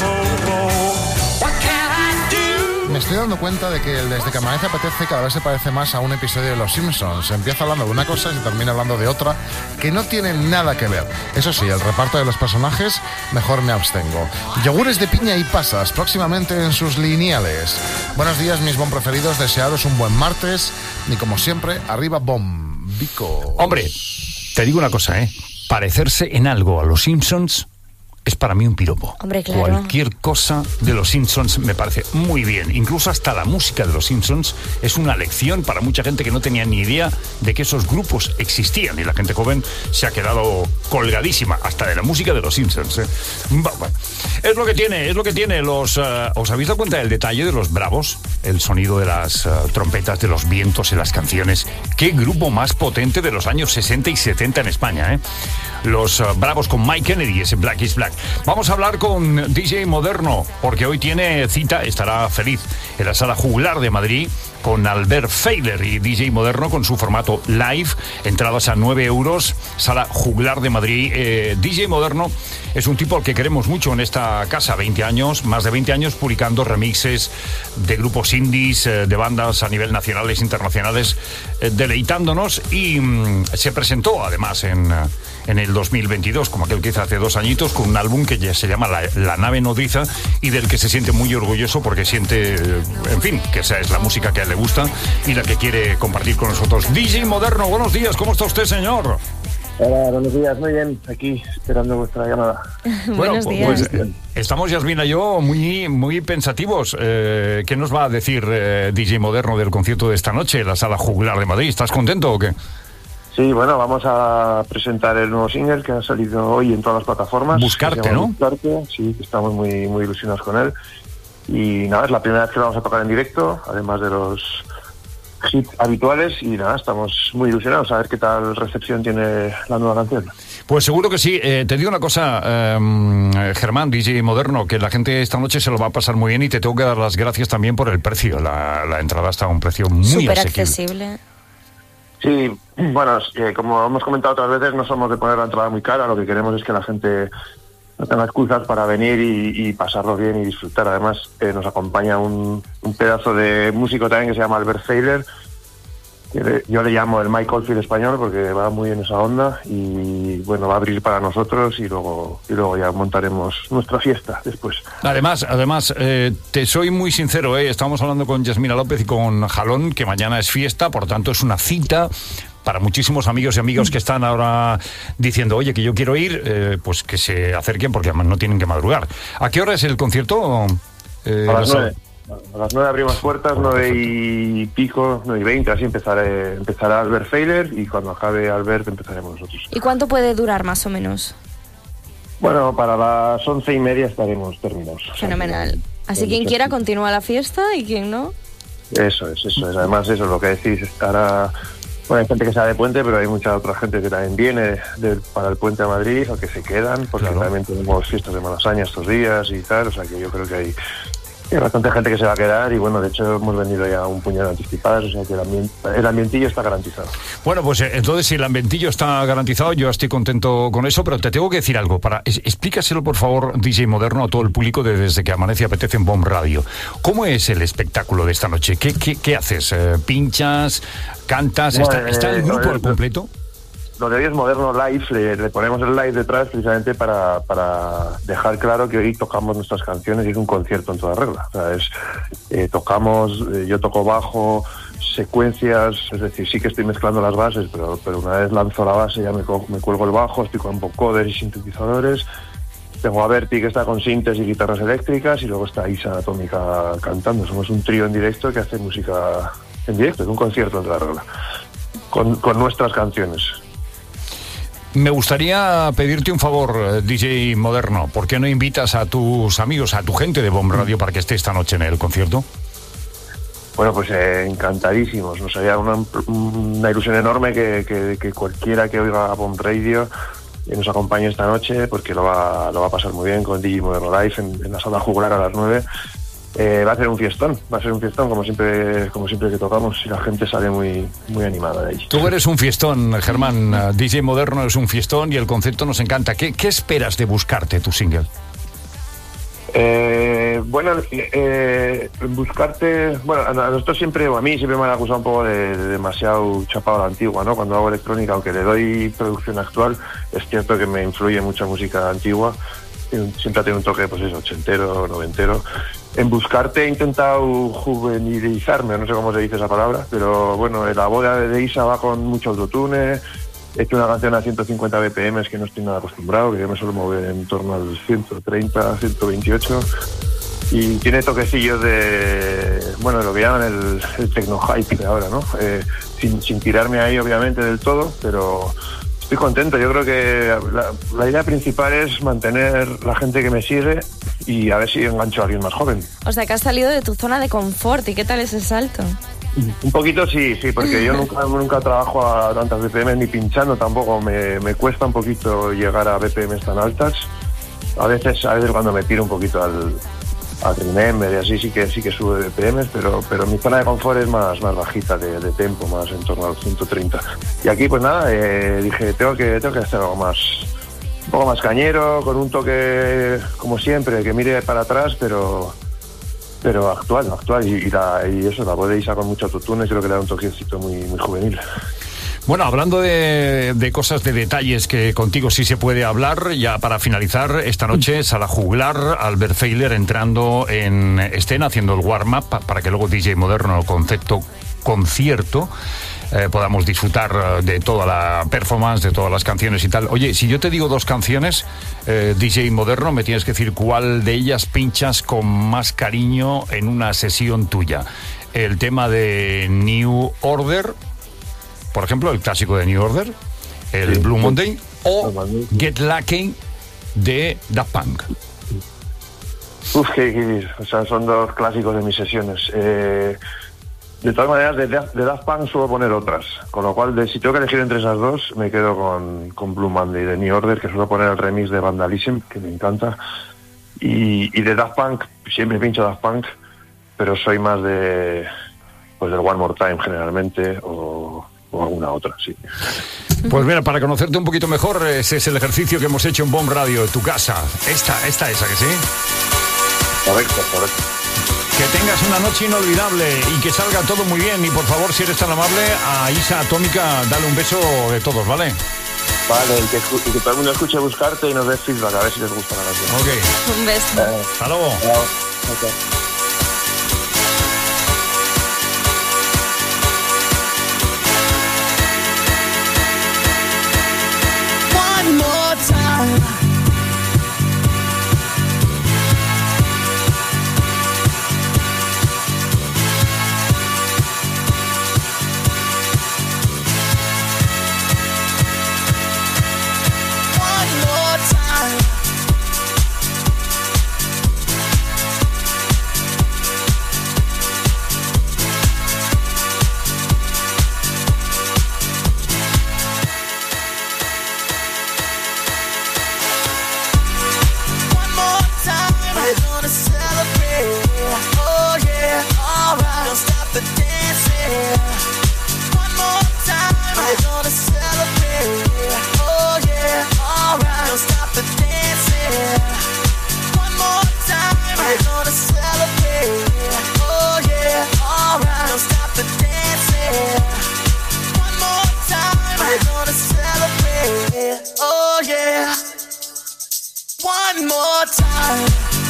what can I do? Me estoy dando cuenta de que Desde que amanece apetece cada vez se parece más a un episodio de Los Simpsons. Se empieza hablando de una cosa y se termina hablando de otra, que no tienen nada que ver. Eso sí, el reparto de los personajes, mejor me abstengo. Yogures de piña y pasas, próximamente en sus lineales. Buenos días, mis Bon preferidos, desearos un buen martes. Y como siempre, arriba Bon, Vico. Hombre, te digo una cosa, parecerse en algo a Los Simpsons es para mí un piropo. Hombre, claro. Cualquier cosa de Los Simpsons me parece muy bien. Incluso hasta la música de Los Simpsons es una lección para mucha gente que no tenía ni idea de que esos grupos existían. Y la gente joven se ha quedado colgadísima hasta de la música de Los Simpsons. Bueno, es lo que tiene. ¿Os habéis dado cuenta del detalle de los Bravos? El sonido de las trompetas, de los vientos en las canciones. Qué grupo más potente de los años 60 y 70 en España, Los Bravos con Mike Kennedy, ese Black is Black. Vamos a hablar con DJ Moderno, porque hoy tiene cita, estará feliz, en la Sala Juglar de Madrid, con Albert Feiler y DJ Moderno con su formato live, entradas a 9 euros, Sala Juglar de Madrid. DJ Moderno es un tipo al que queremos mucho en esta casa, más de 20 años publicando remixes de grupos indies, de bandas a nivel nacionales e internacionales, deleitándonos, y se presentó además en el 2022, como aquel que hizo hace 2 añitos, con un álbum que ya se llama La Nave Nodriza, y del que se siente muy orgulloso porque siente, en fin, que esa es la música que a él le gusta y la que quiere compartir con nosotros. DJ Moderno, buenos días, ¿cómo está usted, señor? Hola, buenos días, muy bien, aquí esperando vuestra llamada. Buenos días. Pues, estamos, Yasmina y yo, muy pensativos. ¿Qué nos va a decir DJ Moderno del concierto de esta noche en la Sala Juglar de Madrid? ¿Estás contento o qué? Sí, bueno, vamos a presentar el nuevo single que ha salido hoy en todas las plataformas. Buscarte, ¿no? Buscarte, sí, estamos muy ilusionados con él. Y nada, es la primera vez que vamos a tocar en directo, además de los hits habituales, y nada, estamos muy ilusionados a ver qué tal recepción tiene la nueva canción. Pues seguro que sí. Te digo una cosa, Germán, DJ Moderno, que la gente esta noche se lo va a pasar muy bien y te tengo que dar las gracias también por el precio. La entrada está a un precio muy súper accesible. accesible. Sí, bueno, como hemos comentado otras veces, no somos de poner la entrada muy cara, lo que queremos es que la gente no tenga excusas para venir y pasarlo bien y disfrutar. Además, nos acompaña un pedazo de músico también que se llama Albert Feiler, que yo le llamo el Mike Oldfield español porque va muy en esa onda, y bueno, va a abrir para nosotros y luego ya montaremos nuestra fiesta después. Además, te soy muy sincero, estamos hablando con Yasmina López y con Jalón, que mañana es fiesta, por tanto es una cita para muchísimos amigos y amigas que están ahora diciendo, oye, que yo quiero ir, pues que se acerquen porque además no tienen que madrugar. ¿A qué hora es el concierto? A las 9. A las 9 abrimos puertas, 9 y pico, 9 y 20, así empezará Albert Feiler, y cuando acabe Albert empezaremos nosotros. ¿Y cuánto puede durar más o menos? Bueno, para las 11:30 estaremos terminados. Fenomenal. Así quien quiera continúa la fiesta y quien no. Eso es. Además, eso es lo que decís, estará... Bueno, hay gente que sale de Puente, pero hay mucha otra gente que también viene para el Puente a Madrid, o que se quedan, porque también tenemos fiestas de Malasaña estos días y tal, o sea que yo creo que hay bastante gente que se va a quedar, y bueno, de hecho hemos vendido ya un puñado de anticipadas, o sea que el ambientillo está garantizado. Bueno, pues entonces si el ambientillo está garantizado, yo estoy contento con eso, pero te tengo que decir algo. Explícaselo, por favor, DJ Moderno, a todo el público Desde que Amanece Apetece en BOM Radio. ¿Cómo es el espectáculo de esta noche? ¿Qué haces? ¿Pinchas? ¿Cantas? Bueno, ¿Está el grupo al completo? Lo de hoy es Moderno Live, le ponemos el live detrás precisamente para dejar claro que hoy tocamos nuestras canciones y es un concierto en toda regla. O sea, yo toco bajo, secuencias, es decir, sí que estoy mezclando las bases, pero una vez lanzo la base ya me cuelgo el bajo, estoy con vocoders y sintetizadores. Tengo a Berti, que está con sintes y guitarras eléctricas, y luego está Isa Atómica cantando. Somos un trío en directo que hace música en directo, es un concierto en toda regla, con nuestras canciones. Me gustaría pedirte un favor, DJ Moderno. ¿Por qué no invitas a tus amigos, a tu gente de BOM Radio para que esté esta noche en el concierto? Bueno, pues encantadísimos. Nos haría una ilusión enorme que cualquiera que oiga BOM Radio nos acompañe esta noche, porque lo va a pasar muy bien con DJ Moderno Live en la sala jugular a las 9. Va a ser un fiestón como siempre que tocamos, y la gente sale muy, muy animada de ahí. Tú eres un fiestón, Germán. DJ Moderno es un fiestón y el concepto nos encanta. ¿Qué esperas de Buscarte, tu single? Buscarte, bueno, a nosotros siempre, o a mí siempre me han acusado un poco de demasiado chapado a la antigua, ¿no? Cuando hago electrónica, aunque le doy producción actual, es cierto que me influye mucha música antigua. Siempre ha tenido un toque, pues eso, ochentero, noventero. En Buscarte he intentado juvenilizarme, no sé cómo se dice esa palabra, pero bueno, la boda de Isa va con mucho autotune. He hecho una canción a 150 BPM, que no estoy nada acostumbrado, que yo me suelo mover en torno al 130, 128. Y tiene toquecillos de, bueno, lo que llaman el techno hype de ahora, ¿no? Sin tirarme ahí, obviamente, del todo, pero estoy contento. Yo creo que la idea principal es mantener la gente que me sigue y a ver si engancho a alguien más joven. O sea, que has salido de tu zona de confort. ¿Y qué tal ese salto? Un poquito sí, porque yo nunca trabajo a tantas BPM, ni pinchando tampoco. Me cuesta un poquito llegar a BPM tan altas. A veces cuando me tiro un poquito al Remember y así sí que sube BPM, pero mi zona de confort es más bajita de tempo, más en torno al 130. Y aquí pues nada, dije tengo que hacer algo más, un poco más cañero, con un toque como siempre, que mire para atrás, pero actual, y eso, la voz de Isa con mucho autotune, creo que le da un toquecito muy juvenil. Bueno, hablando de cosas, de detalles que contigo sí se puede hablar, ya para finalizar, esta noche sala juglar, Albert Feiler entrando en escena, haciendo el warm-up, para que luego DJ Moderno, concepto concierto, podamos disfrutar de toda la performance, de todas las canciones y tal. Oye, si yo te digo dos canciones, DJ Moderno, me tienes que decir cuál de ellas pinchas con más cariño en una sesión tuya. El tema de New Order, por ejemplo, el clásico de New Order, el Blue Monday, o Get Lucky de Daft Punk. O sea, son dos clásicos de mis sesiones. De todas maneras, de Daft Punk suelo poner otras, con lo cual, si tengo que elegir entre esas dos, me quedo con Blue Monday de New Order, que suelo poner el remix de Vandalism, que me encanta. Y de Daft Punk, siempre pincho Daft Punk, pero soy más del One More Time generalmente, o alguna otra, sí. Pues mira, para conocerte un poquito mejor, ese es el ejercicio que hemos hecho en Bomb Radio, tu casa. Esa, que sí. Correcto. Que tengas una noche inolvidable y que salga todo muy bien. Y por favor, si eres tan amable, a Isa Atómica, dale un beso de todos, ¿vale? Vale, y que todo el mundo escuche Buscarte y nos dé feedback, a ver si les gusta la canción. Ok. Un beso. Hasta luego. Okay. One more time. One more time.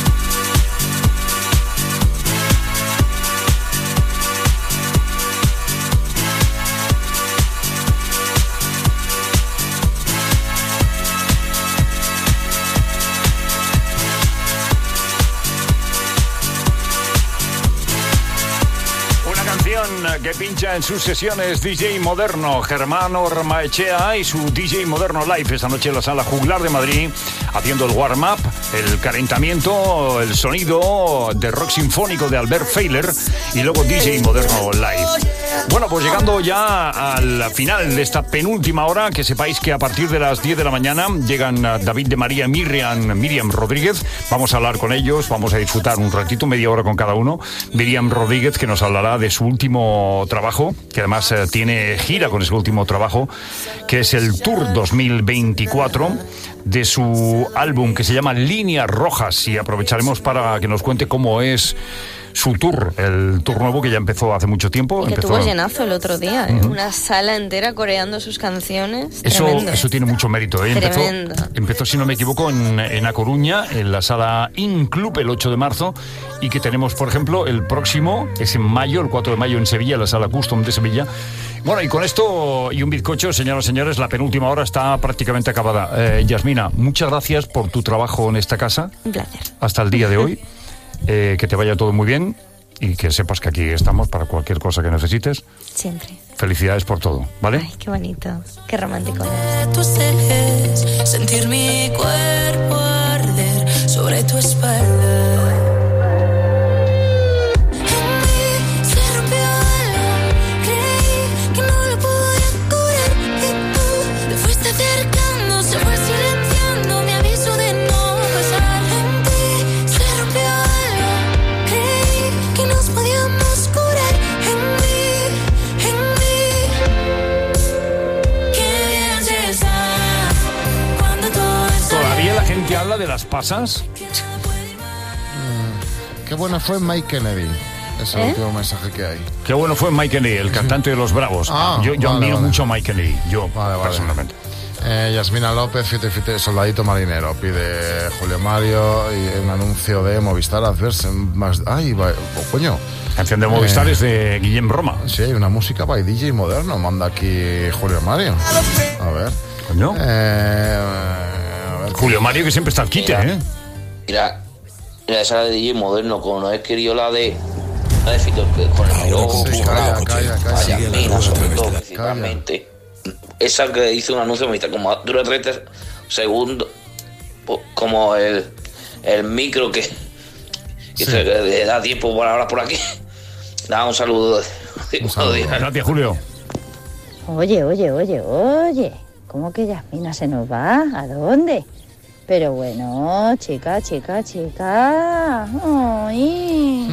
Que pincha en sus sesiones DJ Moderno, Germán Ormaechea y su DJ Moderno Live esta noche en la Sala Juglar de Madrid, haciendo el warm-up, el calentamiento, el sonido de rock sinfónico de Albert Feiler y luego DJ Moderno Live. Bueno, pues llegando ya al final de esta penúltima hora, que sepáis que a partir de las 10 de la mañana llegan David de María y Miriam Rodríguez. Vamos a hablar con ellos, vamos a disfrutar un ratito, media hora con cada uno. Miriam Rodríguez, que nos hablará de su último trabajo, que además tiene gira con ese último trabajo, que es el Tour 2024 de su álbum que se llama Líneas Rojas, y aprovecharemos para que nos cuente cómo es su tour, el tour nuevo que ya empezó hace mucho tiempo. Y que tuvo llenazo el otro día, una sala entera coreando sus canciones. Eso tiene mucho mérito, ¿eh? Empezó, si no me equivoco, en A Coruña, en la sala Inclub, el 8 de marzo, y que tenemos, por ejemplo, el próximo, es en mayo, el 4 de mayo en Sevilla, la sala Custom de Sevilla. Bueno, y con esto y un bizcocho, señoras y señores, la penúltima hora está prácticamente acabada. Yasmina, muchas gracias por tu trabajo en esta casa. Un placer. Hasta el día de hoy. Que te vaya todo muy bien y que sepas que aquí estamos para cualquier cosa que necesites. Siempre. Felicidades por todo, ¿vale? Ay, qué bonito, qué romántico. Tus ejes, sentir mi cuerpo arder sobre tu espalda. ¿Qué habla de las pasas? Qué bueno fue Mike Kennedy. Es el último mensaje que hay. Qué bueno fue Mike Kennedy, el cantante de Los Bravos. Yo admiro mucho a Mike Kennedy, personalmente. Yasmina López, Fite, soldadito marinero. Pide Julio Mario y un anuncio de Movistar Adverse. Coño. Canción de Movistar es de Guillem Roma. Sí, hay una música by DJ Moderno. Manda aquí Julio Mario. A ver. Coño. Julio Mario, que siempre está al quite, Mira, esa era de DJ Moderno, como no es querido la de Fito, con el pirojo, Yasmina, sobre todo, principalmente. Esa que hizo un anuncio, como dura 30 segundos, como el micro que Y le da tiempo para hablar por aquí. Nada, un saludo. Gracias, Julio. Oye, ¿cómo que Yasmina se nos va? ¿A dónde? Pero bueno, chica. Ay.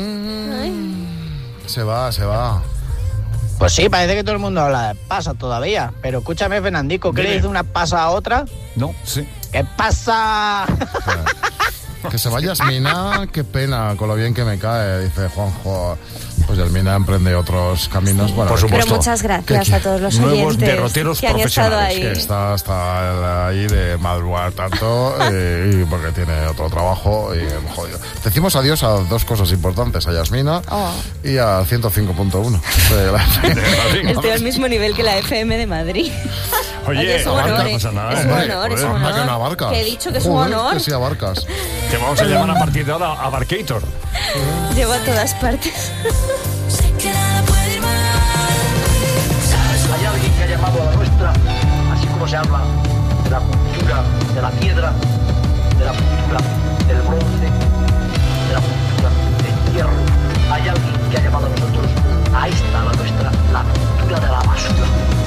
Se va. Pues sí, parece que todo el mundo habla de pasa todavía. Pero escúchame, Fernandico, ¿qué le dice una pasa a otra? No, sí. ¿Qué pasa? Que se vaya Yasmina, qué pena, con lo bien que me cae, dice Juanjo. Pues Yasmina emprende otros caminos. Bueno, por supuesto. Pero muchas gracias a todos los nuevos oyentes derroteros que han estado profesionales. ahí. Que está ahí de madrugar tanto y porque tiene otro trabajo y jodido. Decimos adiós a dos cosas importantes, a Yasmina y al 105.1. Estoy al mismo nivel que la FM de Madrid. Oye, es un honor, es un honor. Que no abarcas. Que he dicho que es un honor. Que sí abarcas. Te vamos a llamar a partir de ahora Abarcator. Llevo a todas partes. Hay alguien que ha llamado a la nuestra, así como se habla de la cultura de la piedra, de la cultura del bronce, de la cultura del hierro. Hay alguien que ha llamado a nosotros, a esta, la nuestra, la cultura de la basura.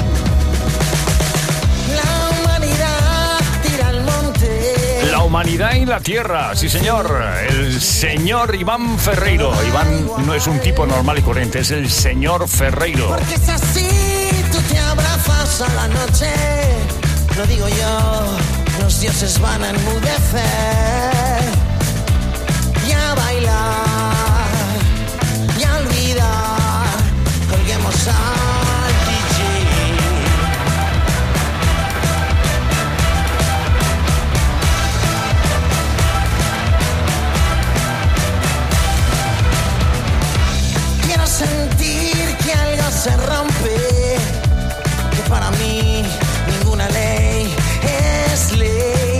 La humanidad tira al monte. La humanidad y la tierra, sí señor. El señor Iván Ferreiro. Iván no es un tipo normal y corriente, es el señor Ferreiro. Porque es así, tú te abrazas a la noche. Lo digo yo, los dioses van a enmudecer y a bailar y a olvidar. Colguemos al DJ. Quiero sentir que algo se rompe, que para mí ninguna ley es ley.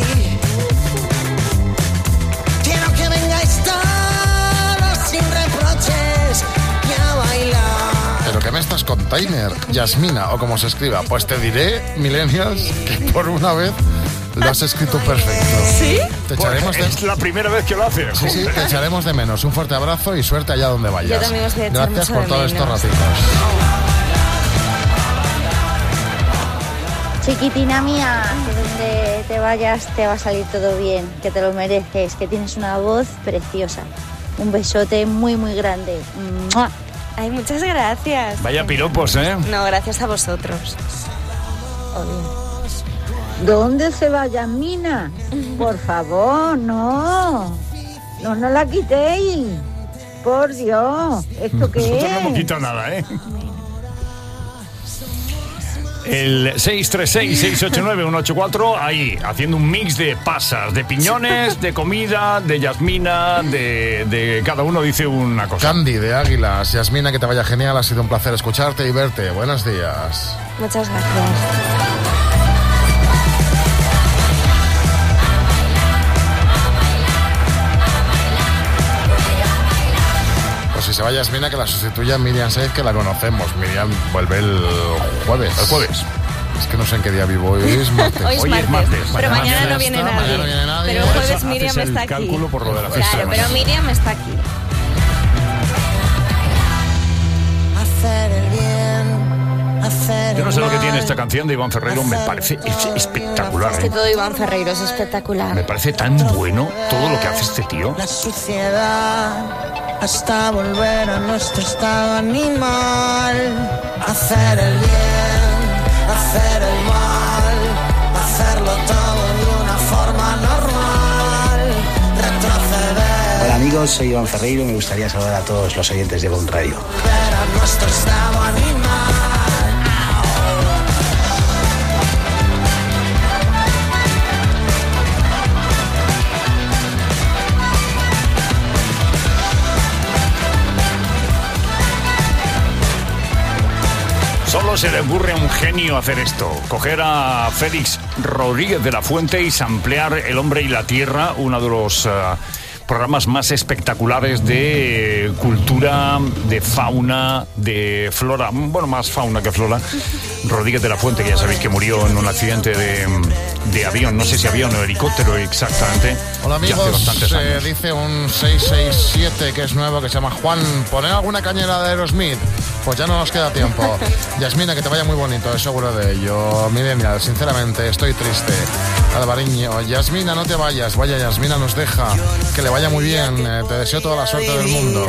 Quiero que vengáis todos sin reproches y a bailar. ¿Pero qué me estás container? Yasmina, o como se escriba. Pues te diré, millennials, que por una vez lo has escrito perfecto. ¿Sí? Te echaremos Es la primera vez que lo haces. Sí, te echaremos de menos. Un fuerte abrazo y suerte allá donde vayas. Yo también os voy a echar Gracias mucho por de todos estos menos. ratitos. Chiquitina mía, que donde te vayas te va a salir todo bien, que te lo mereces, que tienes una voz preciosa. Un besote muy, muy grande. ¡Mua! Ay, muchas gracias. Vaya piropos, ¿eh? No, gracias a vosotros. ¿Dónde se va Yasmina? Por favor, no. No nos la quitéis. Por Dios, ¿esto qué Nosotros no es? hemos quitado nada, ¿eh? El 636-689-184, ahí, haciendo un mix de pasas, de piñones, de comida, de Yasmina, de cada uno dice una cosa. Candy de Águilas. Yasmina, que te vaya genial. Ha sido un placer escucharte y verte. Buenos días. Muchas gracias. Pues si se va Yasmina, que la sustituya Miriam Saiz, que la conocemos. Miriam vuelve el jueves. El jueves. Es que no sé en qué día vivo. Hoy es martes. Hoy es martes. Pero mañana no viene nadie. Mañana no viene nadie. Pero el Por jueves eso Miriam haces está el aquí. cálculo por lo de la fiesta. Claro, pero Miriam está aquí. Hacer el bien, hacer Yo no sé lo que el tiene mal. esta canción de Iván Ferreiro, me parece espectacular, Es que ¿eh? todo Iván Ferreiro es espectacular. Me parece tan bueno todo lo que hace este tío. La suciedad hasta volver a nuestro estado animal. Hacer el bien, hacer el mal, hacerlo todo de una forma normal. Retroceder, Hola amigos, soy Iván Ferreiro y me gustaría saludar a todos los oyentes de Bon Radio. volver a nuestro estado animal. Solo se le ocurre a un genio hacer esto, coger a Félix Rodríguez de la Fuente y samplear El hombre y la tierra, uno de los programas más espectaculares de cultura, de fauna, de flora, bueno, más fauna que flora. Rodríguez de la Fuente, que ya sabéis que murió en un accidente de avión, no sé si avión o helicóptero exactamente. Hola ya hace amigos, bastantes años. dice un 667 que es nuevo, que se llama Juan, ¿poner alguna cañera de Aerosmith? Pues ya no nos queda tiempo. Yasmina, que te vaya muy bonito, es seguro de ello. Millennial, sinceramente, estoy triste. Alvariño, Yasmina, no te vayas. Vaya, Yasmina nos deja. Que le vaya muy bien. Te deseo toda la suerte del mundo.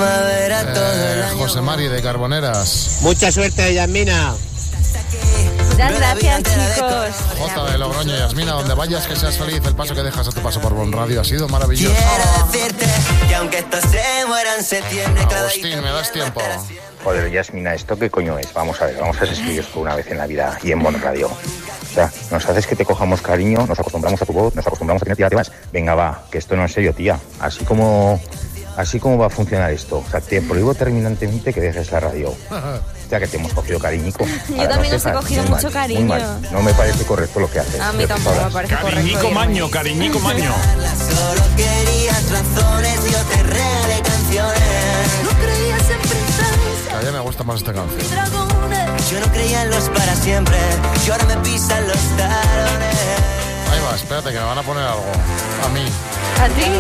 José Mari de Carboneras. Mucha suerte, Yasmina. Muchas gracias, chicos. Jota de Logroño, Yasmina, donde vayas, que seas feliz. El paso que dejas a tu paso por Bon Radio ha sido maravilloso. Agustín, ¿me das tiempo? Joder, Yasmina, ¿esto qué coño es? Vamos a ver, vamos a ser serios por una vez en la vida y en Bon Radio. O sea, nos haces que te cojamos cariño, nos acostumbramos a tu voz, nos acostumbramos a que no te vas. Venga, va, que esto no es serio, tía. Así como va a funcionar esto. O sea, te prohíbo terminantemente que dejes la radio. Ya que te hemos cogido cariñico. Yo también os he cogido mucho cariño. Muy mal. No me parece correcto lo que haces. A mí tampoco me parece correcto. Cariñico maño. Solo querías razones, yo te regalé canciones. No creías en princesas. A mí me gusta más esta canción. Yo no creía en los para siempre. Y ahora me pisan los talones. Ahí va, espérate que me van a poner algo. A mí. ¿A ti?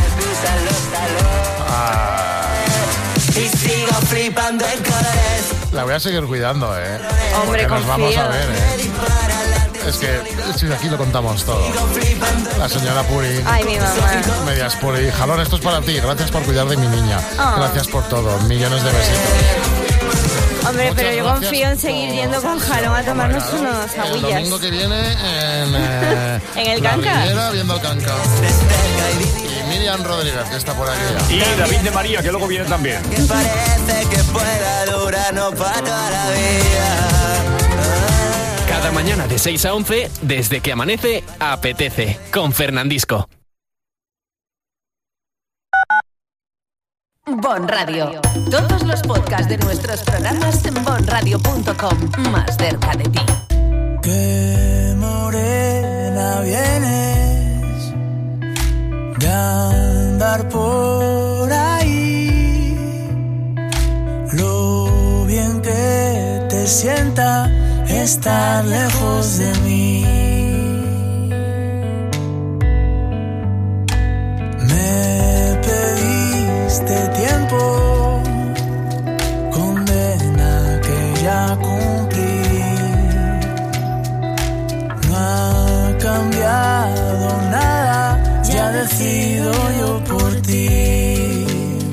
Y sigo flipando en colores. La voy a seguir cuidando, Hombre, porque nos vamos a confío. ver, Es que si aquí lo contamos todo. La señora Puri. Ay, mi mamá. Medias Puri. Jalón, esto es para ti. Gracias por cuidar de mi niña. Oh. Gracias por todo. Millones de besitos. Hombre, Muchas pero yo gracias. confío en seguir yendo con Jalón a tomarnos unos El agüillas. domingo que viene en ¿En el La Canca? Riviera, viendo el Canca. Y Miriam Rodríguez, que está por aquí ya. Y David de María, que luego viene también. Que parece que pueda durar, no para toda la vida. Cada mañana de 6 a 11, desde que amanece, apetece. Con Fernandisco. Bon Radio. Todos los podcasts de nuestros programas en bonradio.com. Más cerca de ti. Qué morena vienes de andar por ahí. Lo bien que te sienta estar lejos de mí. Me pediste tiempo, condena que ya cumplí. No ha cambiado nada, ya decido yo por ti.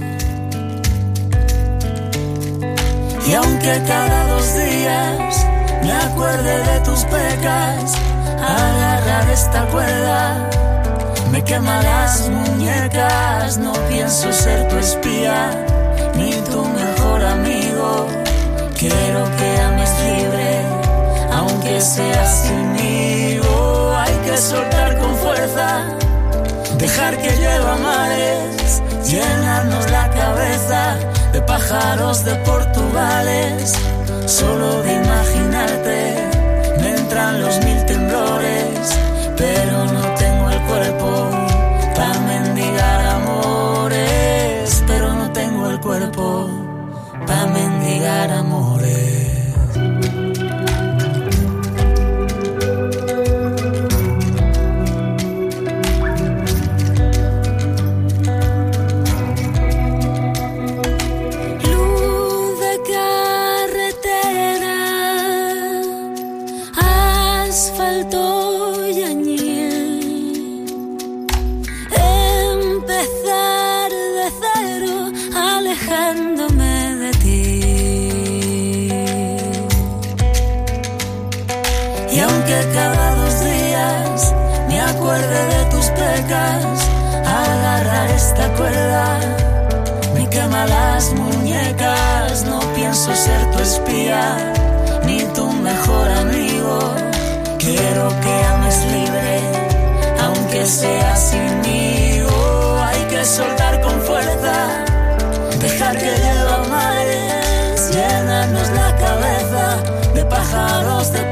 Y aunque cada 2 días me acuerde de tus pecas, agarrar esta cuerda me quema las muñecas. No pienso ser tu espía ni tu mejor amigo. Quiero que ames libre, aunque sea sinmigo. Hay que soltar con fuerza, dejar que llueva mares, llenarnos la cabeza de pájaros de Portugales. Solo de imaginarte me entran los 1000 temblores, pero no tengo el cuerpo para mendigar amores, pero no tengo el cuerpo para mendigar amores. Luz de carretera, asfalto y añil. Empezar de cero, alejándome de ti. Y aunque cada 2 días me acuerde de tus pecas, agarrar esta cuerda me quema las muñecas. No pienso ser tu espía ni tu mejor amigo. Quiero que ames libre, aunque sea sinmigo. Hay que soltar con fuerza, dejar que llueva mares, llenarnos la cabeza de pájaros de